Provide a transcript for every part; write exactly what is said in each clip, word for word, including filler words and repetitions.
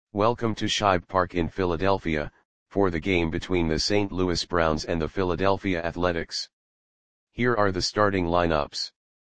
Welcome to Shibe Park in Philadelphia, for the game between the Saint Louis Browns and the Philadelphia Athletics. Here are the starting lineups.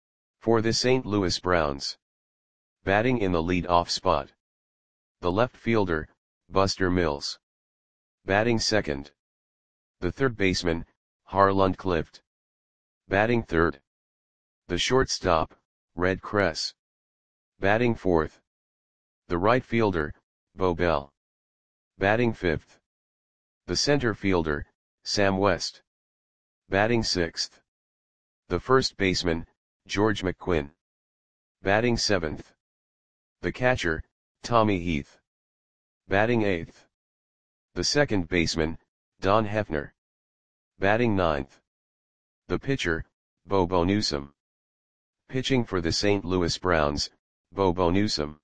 For the Saint Louis Browns. Batting in the lead-off spot. The left fielder, Buster Mills. Batting second. The third baseman, Harland Clift. Batting third. The shortstop, Red Kress. Batting fourth. The right fielder, Bo Bell. Batting fifth. The center fielder, Sam West. Batting sixth. The first baseman, George McQuinn. Batting seventh. The catcher, Tommy Heath. Batting eighth. The second baseman, Don Hefner. Batting ninth. The pitcher, Bobo Newsom. Pitching for the Saint Louis Browns, Bobo Newsom.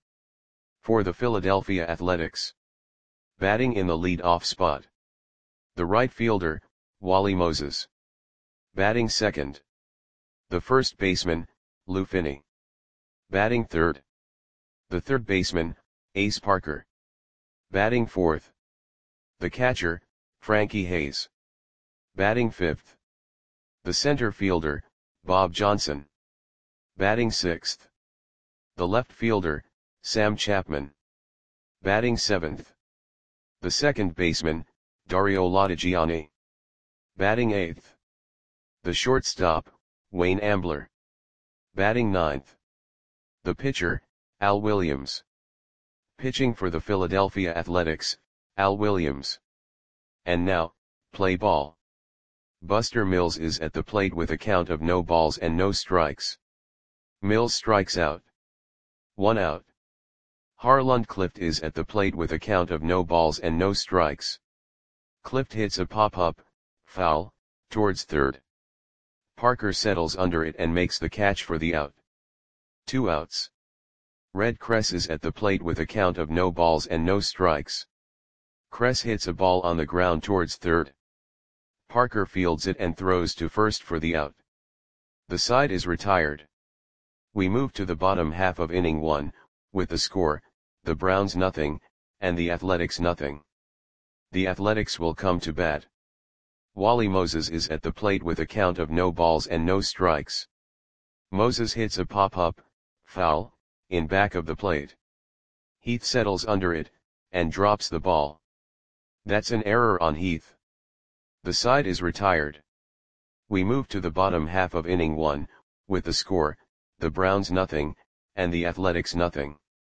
For the Philadelphia Athletics. Batting in the lead-off spot. The right fielder, Wally Moses. Batting second. The first baseman, Lou Finney. Batting third. The third baseman, Ace Parker. Batting fourth. The catcher, Frankie Hayes. Batting fifth. The center fielder, Bob Johnson. Batting sixth. The left fielder, Sam Chapman. Batting seventh. The second baseman, Dario Lodigiani. Batting eighth. The shortstop, Wayne Ambler. Batting ninth. The pitcher, Al Williams. Pitching for the Philadelphia Athletics, Al Williams. And now, play ball. Buster Mills is at the plate with a count of no balls and no strikes. Mills strikes out. One out. Harland Clift is at the plate with a count of no balls and no strikes. Clift hits a pop-up, foul, towards third. Parker settles under it and makes the catch for the out. Two outs. Red Kress is at the plate with a count of no balls and no strikes. Kress hits a ball on the ground towards third. Parker fields it and throws to first for the out. The side is retired. We move to the bottom half of inning one, with the score, the Browns nothing, and the Athletics nothing. The Athletics will come to bat. Wally Moses is at the plate with a count of no balls and no strikes. Moses hits a pop-up, foul, in back of the plate. Heath settles under it, and drops the ball. That's an error on Heath. The side is retired. We move to the bottom half of inning one, with the score, the Browns nothing, and the Athletics nothing.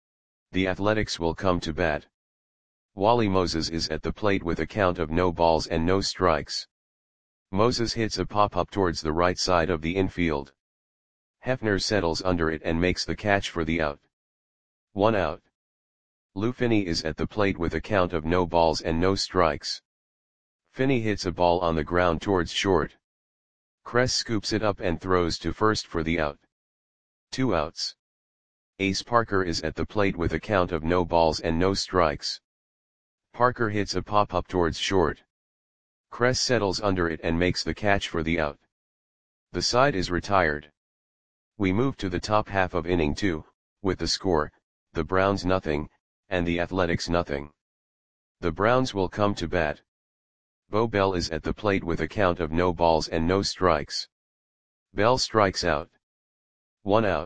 The Athletics will come to bat. Wally Moses is at the plate with a count of no balls and no strikes. Moses hits a pop-up towards the right side of the infield. Hefner settles under it and makes the catch for the out. One out. Lou Finney is at the plate with a count of no balls and no strikes. Finney hits a ball on the ground towards short. Kress scoops it up and throws to first for the out. Two outs. Ace Parker is at the plate with a count of no balls and no strikes. Parker hits a pop-up towards short. Kress settles under it and makes the catch for the out. The side is retired. We move to the top half of inning two, with the score, the Browns nothing, and the Athletics nothing. The Browns will come to bat. Bo Bell is at the plate with a count of no balls and no strikes. Bell strikes out. One out.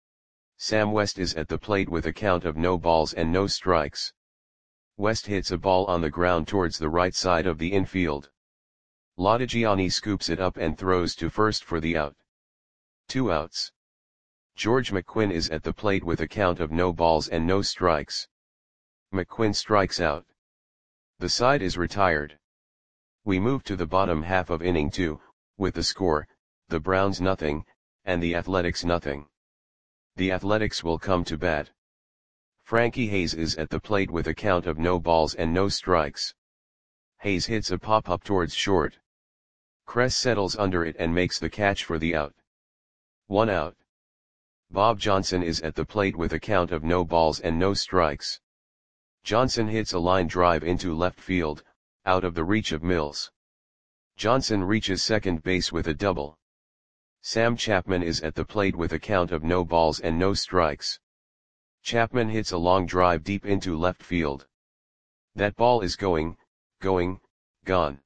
Sam West is at the plate with a count of no balls and no strikes. West hits a ball on the ground towards the right side of the infield. Lodigiani scoops it up and throws to first for the out. Two outs. George McQuinn is at the plate with a count of no balls and no strikes. McQuinn strikes out. The side is retired. We move to the bottom half of inning two, with the score, the Browns nothing, and the Athletics nothing. The Athletics will come to bat. Frankie Hayes is at the plate with a count of no balls and no strikes. Hayes hits a pop-up towards short. Kress settles under it and makes the catch for the out. One out. Bob Johnson is at the plate with a count of no balls and no strikes. Johnson hits a line drive into left field, out of the reach of Mills. Johnson reaches second base with a double. Sam Chapman is at the plate with a count of no balls and no strikes. Chapman hits a long drive deep into left field. That ball is going, going, gone.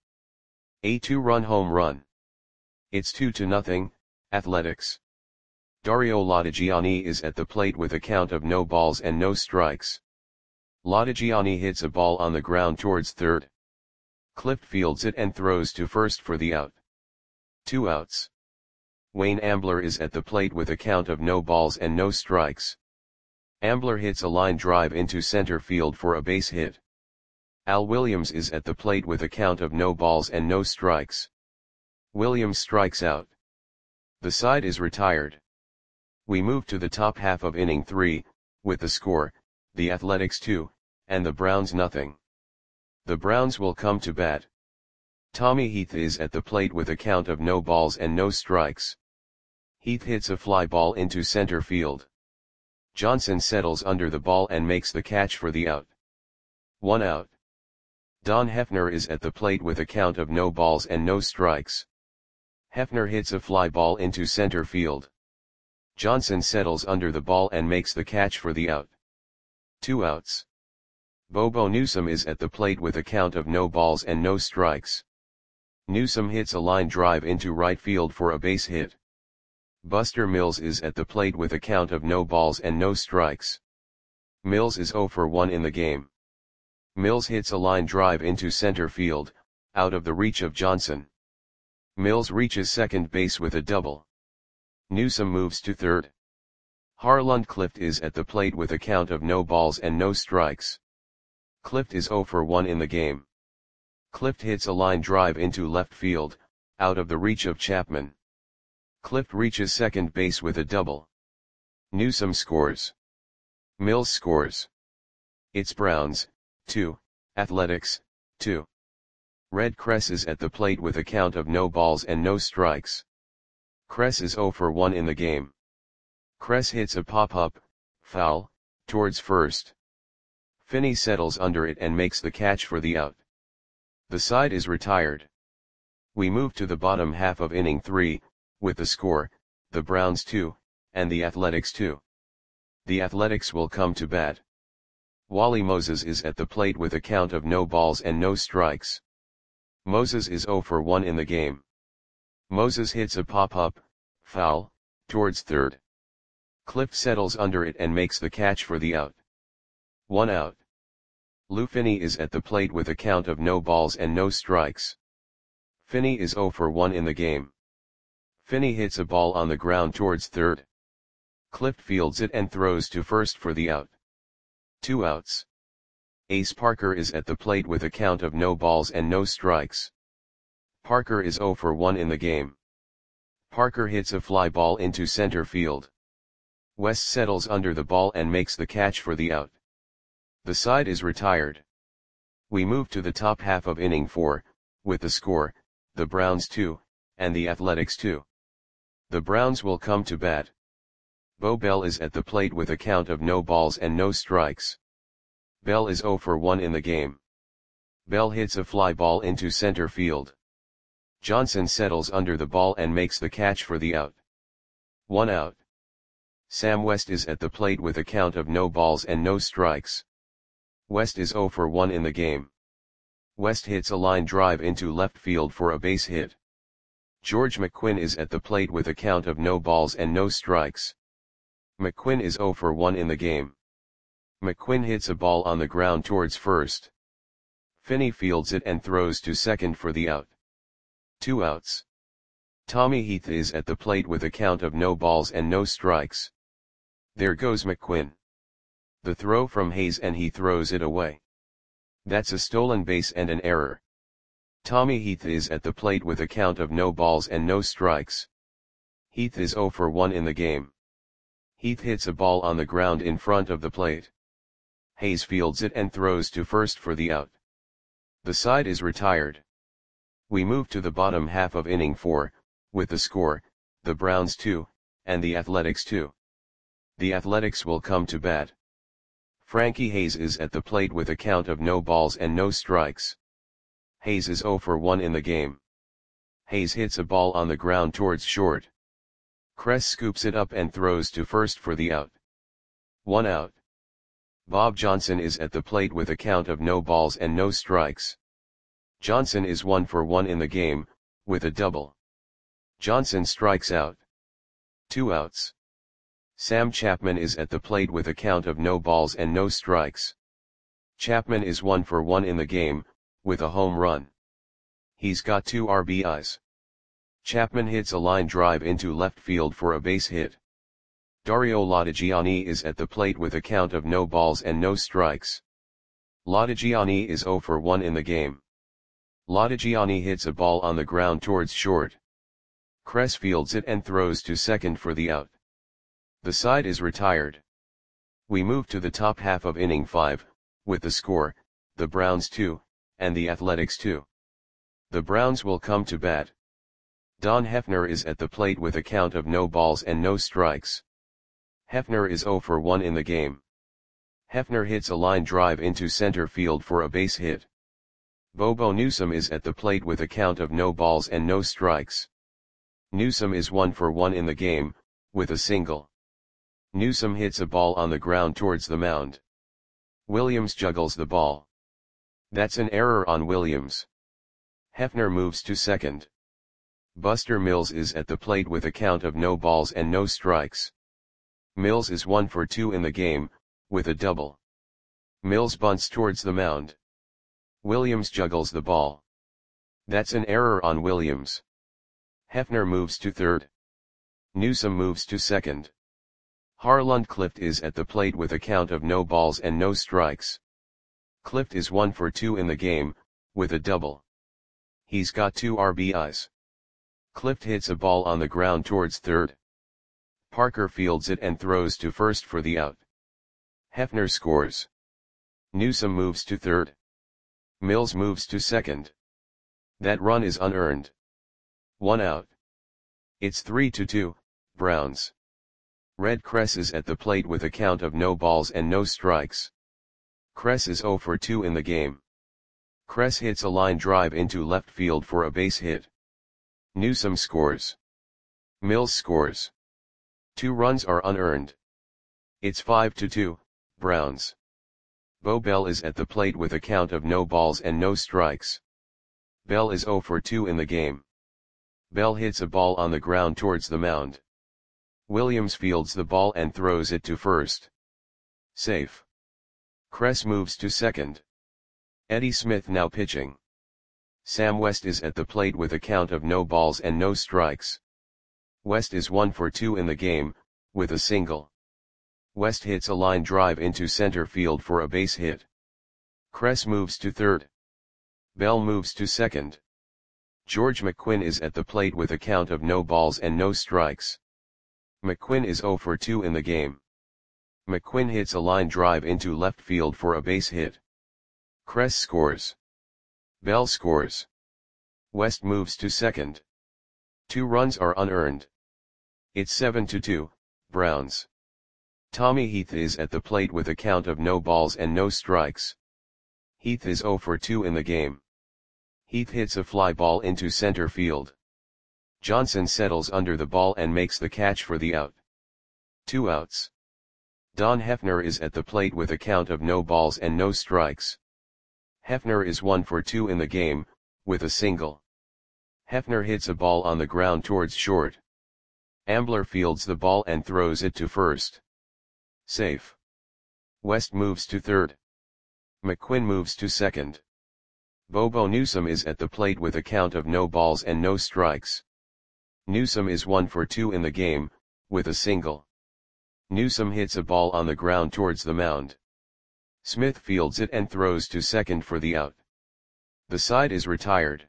A two-run home run. It's two to nothing, Athletics. Dario Lodigiani is at the plate with a count of no balls and no strikes. Lodigiani hits a ball on the ground towards third. Clift fields it and throws to first for the out. Two outs. Wayne Ambler is at the plate with a count of no balls and no strikes. Ambler hits a line drive into center field for a base hit. Al Williams is at the plate with a count of no balls and no strikes. Williams strikes out. The side is retired. We move to the top half of inning three, with the score, the Athletics two, and the Browns nothing. The Browns will come to bat. Tommy Heath is at the plate with a count of no balls and no strikes. Heath hits a fly ball into center field. Johnson settles under the ball and makes the catch for the out. One out. Don Hefner is at the plate with a count of no balls and no strikes. Hefner hits a fly ball into center field. Johnson settles under the ball and makes the catch for the out. Two outs. Bobo Newsom is at the plate with a count of no balls and no strikes. Newsom hits a line drive into right field for a base hit. Buster Mills is at the plate with a count of no balls and no strikes. Mills is oh for one in the game. Mills hits a line drive into center field, out of the reach of Johnson. Mills reaches second base with a double. Newsom moves to third. Harland Clift is at the plate with a count of no balls and no strikes. Clift is oh for one in the game. Clift hits a line drive into left field, out of the reach of Chapman. Clift reaches second base with a double. Newsom scores. Mills scores. It's Browns, two, Athletics, two. Red Kress is at the plate with a count of no balls and no strikes. Kress is oh for one in the game. Kress hits a pop-up, foul, towards first. Finney settles under it and makes the catch for the out. The side is retired. We move to the bottom half of inning three, with the score, the Browns two, and the Athletics two. The Athletics will come to bat. Wally Moses is at the plate with a count of no balls and no strikes. Moses is oh for one in the game. Moses hits a pop-up, foul, towards third. Clift settles under it and makes the catch for the out. One out. Lou Finney is at the plate with a count of no balls and no strikes. Finney is oh for one in the game. Finney hits a ball on the ground towards third. Clift fields it and throws to first for the out. Two outs. Ace Parker is at the plate with a count of no balls and no strikes. Parker is oh for one in the game. Parker hits a fly ball into center field. West settles under the ball and makes the catch for the out. The side is retired. We move to the top half of inning four, with the score, the Browns two, and the Athletics two. The Browns will come to bat. Bo Bell is at the plate with a count of no balls and no strikes. Bell is oh for one in the game. Bell hits a fly ball into center field. Johnson settles under the ball and makes the catch for the out. One out. Sam West is at the plate with a count of no balls and no strikes. West is oh for one in the game. West hits a line drive into left field for a base hit. George McQuinn is at the plate with a count of no balls and no strikes. McQuinn is oh for one in the game. McQuinn hits a ball on the ground towards first. Finney fields it and throws to second for the out. Two outs. Tommy Heath is at the plate with a count of no balls and no strikes. There goes McQuinn. The throw from Hayes and he throws it away. That's a stolen base and an error. Tommy Heath is at the plate with a count of no balls and no strikes. Heath is oh for one in the game. Heath hits a ball on the ground in front of the plate. Hayes fields it and throws to first for the out. The side is retired. We move to the bottom half of inning four, with the score, the Browns two, and the Athletics two. The Athletics will come to bat. Frankie Hayes is at the plate with a count of no balls and no strikes. Hayes is oh for one in the game. Hayes hits a ball on the ground towards short. Kress scoops it up and throws to first for the out. One out. Bob Johnson is at the plate with a count of no balls and no strikes. Johnson is one for one in the game, with a double. Johnson strikes out. Two outs. Sam Chapman is at the plate with a count of no balls and no strikes. Chapman is one for one in the game, with a home run. He's got two R B Is. Chapman hits a line drive into left field for a base hit. Dario Latigiani is at the plate with a count of no balls and no strikes. Latigiani is zero for one in the game. Latigiani hits a ball on the ground towards short. Kress fields it and throws to second for the out. The side is retired. We move to the top half of inning five, with the score, the Browns two, and the Athletics two. The Browns will come to bat. Don Hefner is at the plate with a count of no balls and no strikes. Hefner is zero for one in the game. Hefner hits a line drive into center field for a base hit. Bobo Newsome is at the plate with a count of no balls and no strikes. Newsome is one for one in the game, with a single. Newsome hits a ball on the ground towards the mound. Williams juggles the ball. That's an error on Williams. Hefner moves to second. Buster Mills is at the plate with a count of no balls and no strikes. Mills is one for two in the game, with a double. Mills bunts towards the mound. Williams juggles the ball. That's an error on Williams. Hefner moves to third. Newsome moves to second. Harland Clift is at the plate with a count of no balls and no strikes. Clift is one for two in the game, with a double. He's got two R B Is. Clift hits a ball on the ground towards third. Parker fields it and throws to first for the out. Hefner scores. Newsome moves to third. Mills moves to second. That run is unearned. One out. It's three to two, Browns. Red Kress is at the plate with a count of no balls and no strikes. Kress is zero for two in the game. Kress hits a line drive into left field for a base hit. Newsome scores. Mills scores. Two runs are unearned. It's five to two, Browns. Bo Bell is at the plate with a count of no balls and no strikes. Bell is zero for two in the game. Bell hits a ball on the ground towards the mound. Williams fields the ball and throws it to first. Safe. Kress moves to second. Eddie Smith now pitching. Sam West is at the plate with a count of no balls and no strikes. West is one for two in the game, with a single. West hits a line drive into center field for a base hit. Kress moves to third. Bell moves to second. George McQuinn is at the plate with a count of no balls and no strikes. McQuinn is zero for two in the game. McQuinn hits a line drive into left field for a base hit. Kress scores. Bell scores. West moves to second. Two runs are unearned. It's seven to two, Browns. Tommy Heath is at the plate with a count of no balls and no strikes. Heath is zero for two in the game. Heath hits a fly ball into center field. Johnson settles under the ball and makes the catch for the out. Two outs. Don Hefner is at the plate with a count of no balls and no strikes. Hefner is one for two in the game, with a single. Hefner hits a ball on the ground towards short. Ambler fields the ball and throws it to first. Safe. West moves to third. McQuinn moves to second. Bobo Newsome is at the plate with a count of no balls and no strikes. Newsome is one for two in the game, with a single. Newsome hits a ball on the ground towards the mound. Smith fields it and throws to second for the out. The side is retired.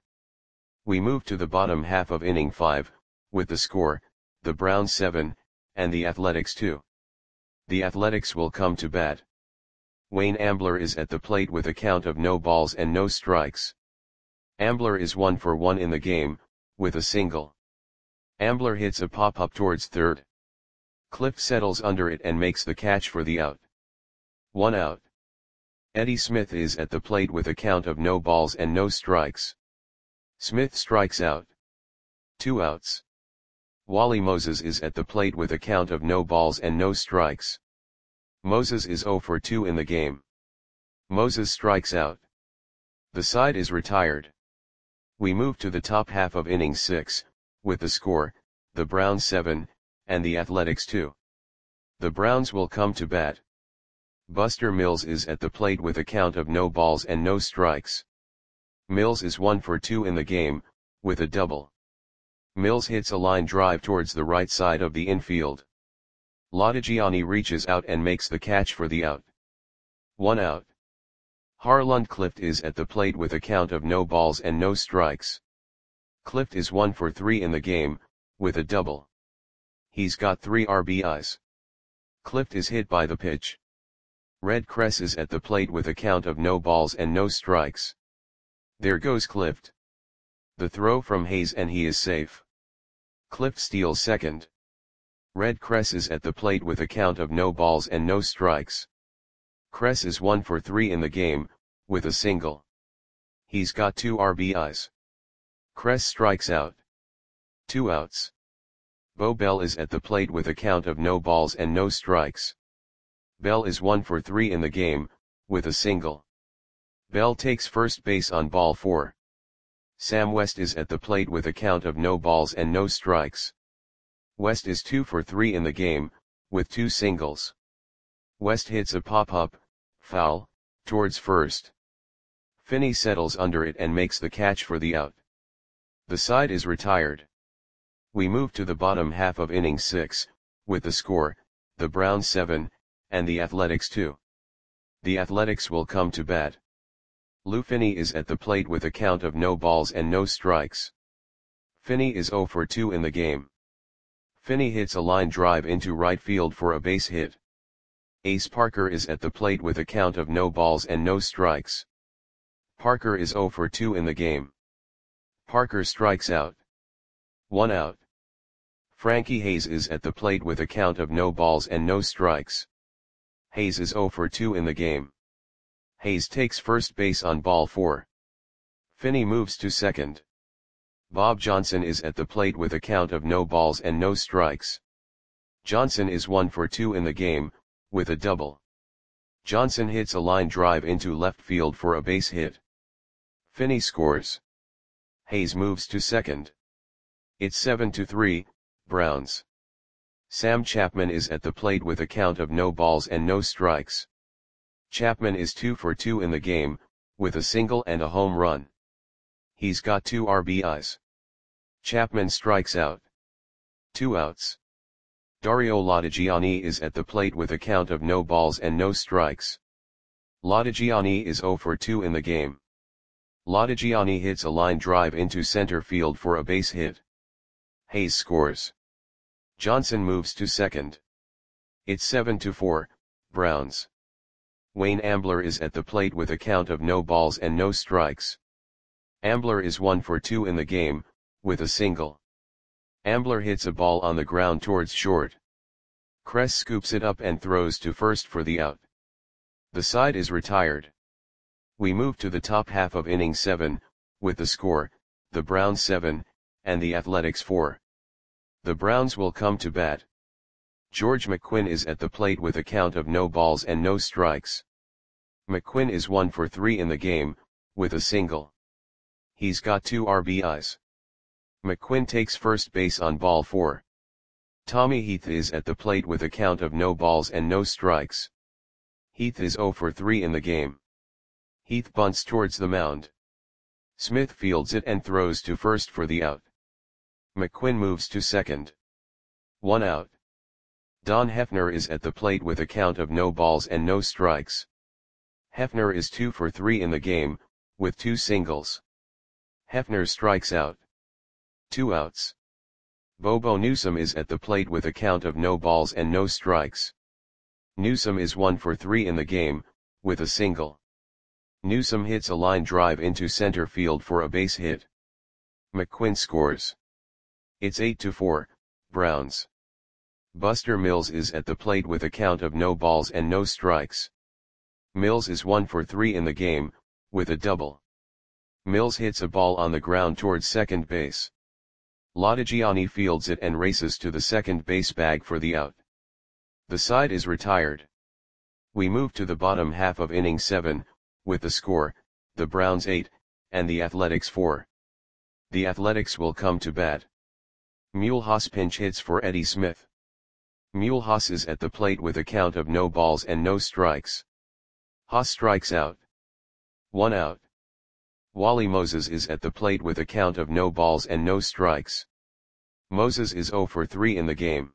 We move to the bottom half of inning five, with the score, the Browns seven, and the Athletics two. The Athletics will come to bat. Wayne Ambler is at the plate with a count of no balls and no strikes. Ambler is one for one in the game, with a single. Ambler hits a pop-up towards third. Clift settles under it and makes the catch for the out. One out. Eddie Smith is at the plate with a count of no balls and no strikes. Smith strikes out. Two outs. Wally Moses is at the plate with a count of no balls and no strikes. Moses is zero for two in the game. Moses strikes out. The side is retired. We move to the top half of inning six, with the score, the Browns seven, and the Athletics two. The Browns will come to bat. Buster Mills is at the plate with a count of no balls and no strikes. Mills is one for two in the game, with a double. Mills hits a line drive towards the right side of the infield. Lodigiani reaches out and makes the catch for the out. One out. Harlund Clift is at the plate with a count of no balls and no strikes. Clift is one for three in the game, with a double. He's got three R B Is. Clift is hit by the pitch. Red Cress is at the plate with a count of no balls and no strikes. There goes Clift. The throw from Hayes and he is safe. Clift steals second. Red Cress is at the plate with a count of no balls and no strikes. Cress is one for three in the game, with a single. He's got two R B Is. Cress strikes out. Two outs. Bo Bell is at the plate with a count of no balls and no strikes. Bell is one for three in the game, with a single. Bell takes first base on ball four. Sam West is at the plate with a count of no balls and no strikes. West is two for three in the game, with two singles. West hits a pop-up, foul, towards first. Finney settles under it and makes the catch for the out. The side is retired. We move to the bottom half of inning six, with the score, the Browns seven, and the Athletics two. The Athletics will come to bat. Lou Finney is at the plate with a count of no balls and no strikes. Finney is zero for two in the game. Finney hits a line drive into right field for a base hit. Ace Parker is at the plate with a count of no balls and no strikes. Parker is zero for two in the game. Parker strikes out. One out. Frankie Hayes is at the plate with a count of no balls and no strikes. Hayes is zero for two in the game. Hayes takes first base on ball four. Finney moves to second. Bob Johnson is at the plate with a count of no balls and no strikes. Johnson is one for two in the game, with a double. Johnson hits a line drive into left field for a base hit. Finney scores. Hayes moves to second. It's seven to three, Browns. Sam Chapman is at the plate with a count of no balls and no strikes. Chapman is two for two in the game, with a single and a home run. He's got two R B Is. Chapman strikes out. Two outs. Dario Lodigiani is at the plate with a count of no balls and no strikes. Lodigiani is zero for two in the game. Lodigiani hits a line drive into center field for a base hit. Hayes scores. Johnson moves to second. It's seven to four, Browns. Wayne Ambler is at the plate with a count of no balls and no strikes. Ambler is one for two in the game, with a single. Ambler hits a ball on the ground towards short. Cress scoops it up and throws to first for the out. The side is retired. We move to the top half of inning seven, with the score, the Browns seven, and the Athletics four. The Browns will come to bat. George McQuinn is at the plate with a count of no balls and no strikes. McQuinn is one for three in the game, with a single. He's got two R B Is. McQuinn takes first base on ball four. Tommy Heath is at the plate with a count of no balls and no strikes. Heath is zero for three in the game. Heath bunts towards the mound. Smith fields it and throws to first for the out. McQuinn moves to second. One out. Don Hefner is at the plate with a count of no balls and no strikes. Hefner is two for three in the game, with two singles. Hefner strikes out. Two outs. Bobo Newsome is at the plate with a count of no balls and no strikes. Newsome is one for three in the game, with a single. Newsome hits a line drive into center field for a base hit. McQuinn scores. It's eight to four, Browns. Buster Mills is at the plate with a count of no balls and no strikes. Mills is one for three in the game, with a double. Mills hits a ball on the ground towards second base. Lodigiani fields it and races to the second base bag for the out. The side is retired. We move to the bottom half of inning seven, with the score, the Browns eight, and the Athletics four. The Athletics will come to bat. Mulhouse pinch hits for Eddie Smith. Mulhouse is at the plate with a count of no balls and no strikes. Haas strikes out. One out. Wally Moses is at the plate with a count of no balls and no strikes. Moses is oh for three in the game.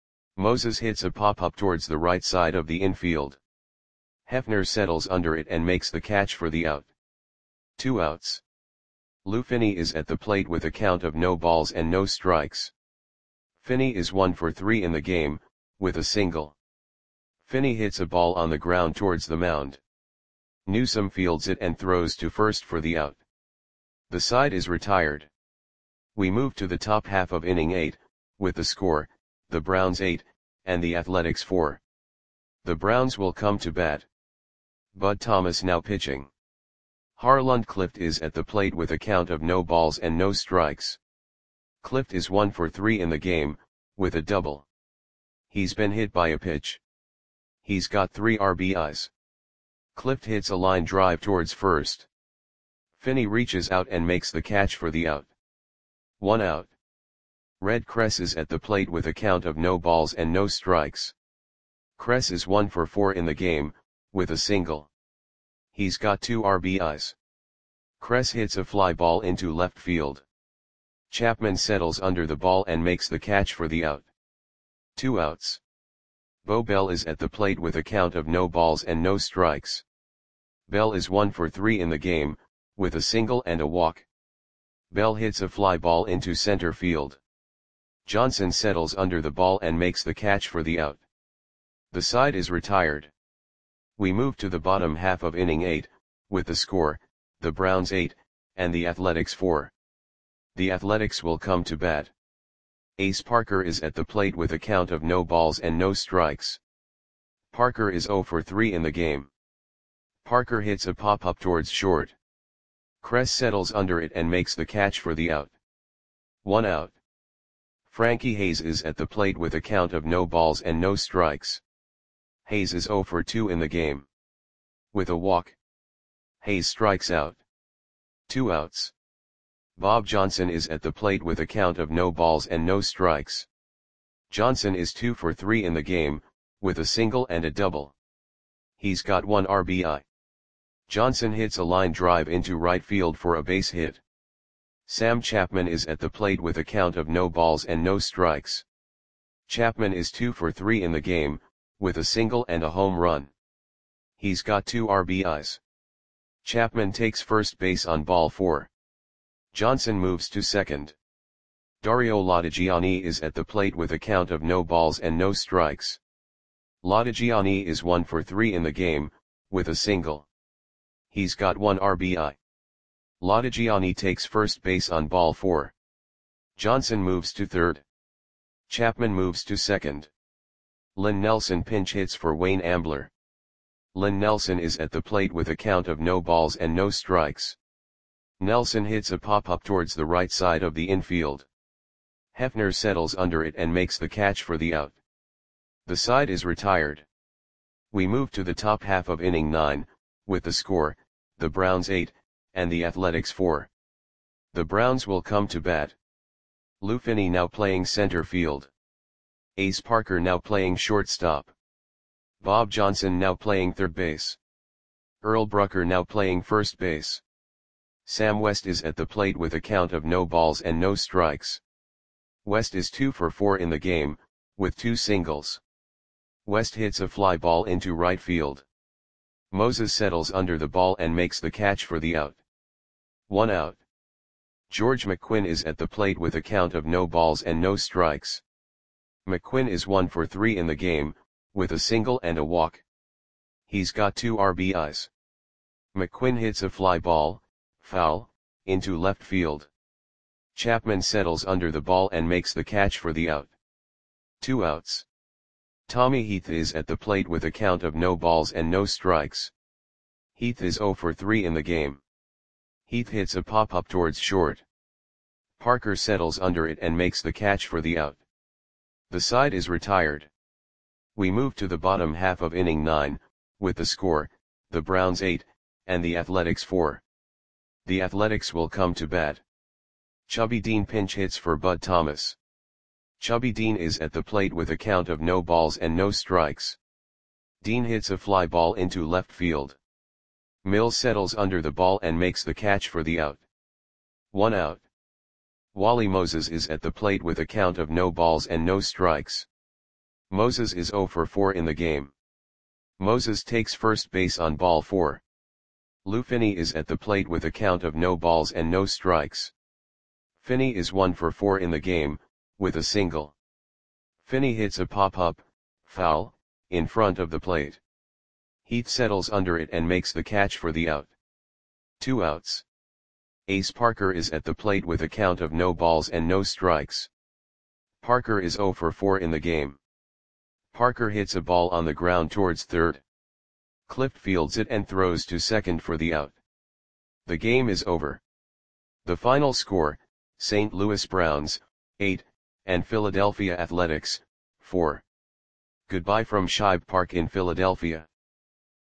Moses hits a pop-up towards the right side of the infield. Hefner settles under it and makes the catch for the out. Two outs. Lou Finney is at the plate with a count of no balls and no strikes. Finney is one for three in the game, with a single. Finney hits a ball on the ground towards the mound. Newsome fields it and throws to first for the out. The side is retired. We move to the top half of inning eight, with the score, the Browns eight, and the Athletics four. The Browns will come to bat. Bud Thomas now pitching. Harland Clift is at the plate with a count of no balls and no strikes. Clift is one for three in the game, with a double. He's been hit by a pitch. He's got three R B Is. Clift hits a line drive towards first. Finney reaches out and makes the catch for the out. One out. Red Kress is at the plate with a count of no balls and no strikes. Kress is one for four in the game, with a single. He's got two R B Is. Kress hits a fly ball into left field. Chapman settles under the ball and makes the catch for the out. Two outs. Bo Bell is at the plate with a count of no balls and no strikes. Bell is one for three in the game, with a single and a walk. Bell hits a fly ball into center field. Johnson settles under the ball and makes the catch for the out. The side is retired. We move to the bottom half of inning eight, with the score, the Browns eight, and the Athletics four. The Athletics will come to bat. Ace Parker is at the plate with a count of no balls and no strikes. Parker is oh for three in the game. Parker hits a pop-up towards short. Kress settles under it and makes the catch for the out. One out. Frankie Hayes is at the plate with a count of no balls and no strikes. Hayes is oh for two in the game. With a walk. Hayes strikes out. Two outs. Bob Johnson is at the plate with a count of no balls and no strikes. Johnson is two for three in the game, with a single and a double. He's got one R B I. Johnson hits a line drive into right field for a base hit. Sam Chapman is at the plate with a count of no balls and no strikes. Chapman is two for three in the game, with a single and a home run. He's got two R B Is. Chapman takes first base on ball four. Johnson moves to second. Dario Latigiani is at the plate with a count of no balls and no strikes. Latigiani is one for three in the game, with a single. He's got one R B I. Latigiani takes first base on ball four. Johnson moves to third. Chapman moves to second. Lynn Nelson pinch hits for Wayne Ambler. Lynn Nelson is at the plate with a count of no balls and no strikes. Nelson hits a pop-up towards the right side of the infield. Hefner settles under it and makes the catch for the out. The side is retired. We move to the top half of inning nine, with the score, the Browns eight, and the Athletics four. The Browns will come to bat. Lou Finney now playing center field. Ace Parker now playing shortstop. Bob Johnson now playing third base. Earl Brucker now playing first base. Sam West is at the plate with a count of no balls and no strikes. West is two for four in the game, with two singles. West hits a fly ball into right field. Moses settles under the ball and makes the catch for the out. One out. George McQuinn is at the plate with a count of no balls and no strikes. McQuinn is one for three in the game, with a single and a walk. He's got two R B Is. McQuinn hits a fly ball, foul, into left field. Chapman settles under the ball and makes the catch for the out. Two outs. Tommy Heath is at the plate with a count of no balls and no strikes. Heath is oh for three in the game. Heath hits a pop-up towards short. Parker settles under it and makes the catch for the out. The side is retired. We move to the bottom half of inning nine, with the score, the Browns eight, and the Athletics four. The Athletics will come to bat. Chubby Dean pinch hits for Bud Thomas. Chubby Dean is at the plate with a count of no balls and no strikes. Dean hits a fly ball into left field. Mills settles under the ball and makes the catch for the out. One out. Wally Moses is at the plate with a count of no balls and no strikes. Moses is zero for four in the game. Moses takes first base on ball four. Lou Finney is at the plate with a count of no balls and no strikes. Finney is one for four in the game, with a single. Finney hits a pop-up, foul, in front of the plate. Heath settles under it and makes the catch for the out. Two outs. Ace Parker is at the plate with a count of no balls and no strikes. Parker is zero for four in the game. Parker hits a ball on the ground towards third. Clift fields it and throws to second for the out. The game is over. The final score, Saint Louis Browns, eight, and Philadelphia Athletics, four. Goodbye from Shibe Park in Philadelphia.